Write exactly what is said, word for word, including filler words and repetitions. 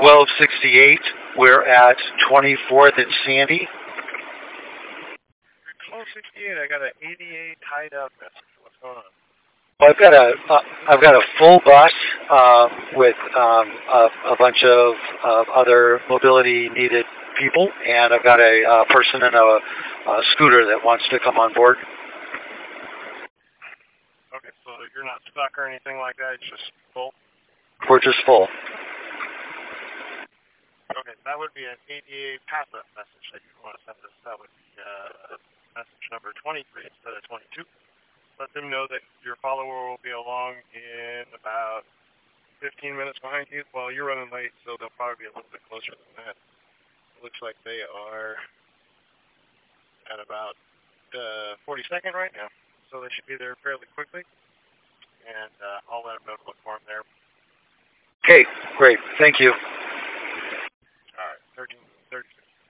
twelve sixty-eight. We're at twenty-fourth and Sandy. twelve sixty-eight, I got an eighty-eight hideout message. What's going on? Well, I've got a uh, I've got a full bus uh, with um, a, a bunch of, of other mobility needed people, and I've got a uh, person in a, a scooter that wants to come on board. Okay, so you're not stuck or anything like that. It's just full. We're just full. Okay, that would be an eighty-eight passive message that you want to send us. That would be uh, message number twenty-three instead of twenty-two. Let them know that your follower will be along in about fifteen minutes behind you. Well, you're running late, so they'll probably be a little bit closer than that. It looks like they are at about uh, forty-second right now, so they should be there fairly quickly. And uh, I'll let them know to look for them there. Okay, great. Thank you.